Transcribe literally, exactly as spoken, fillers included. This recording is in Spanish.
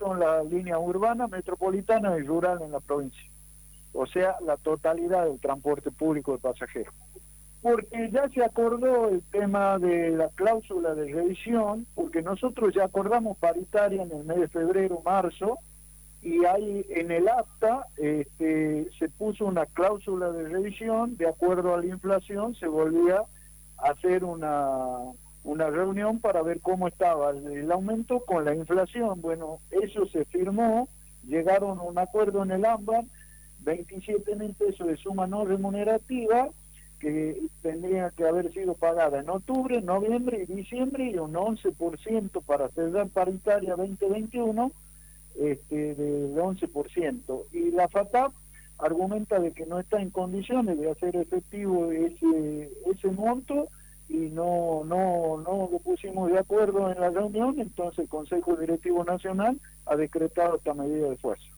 son las líneas urbanas, metropolitanas y rural en la provincia. O sea, la totalidad del transporte público de pasajeros. Porque ya se acordó el tema de la cláusula de revisión, porque nosotros ya acordamos paritaria en el mes de febrero, marzo, y ahí en el acta este, se puso una cláusula de revisión, de acuerdo a la inflación, se volvía a hacer una, una reunión para ver cómo estaba el aumento con la inflación. Bueno, eso se firmó, llegaron a un acuerdo en el AMBAR, veintisiete mil pesos de suma no remunerativa, que tendría que haber sido pagada en octubre, noviembre y diciembre, y un once por ciento para cerrar paritaria veinte veintiuno, este, del once por ciento. Y la FATAP argumenta de que no está en condiciones de hacer efectivo ese, ese monto, y no, no, no lo pusimos de acuerdo en la reunión, entonces el Consejo Directivo Nacional ha decretado esta medida de fuerza.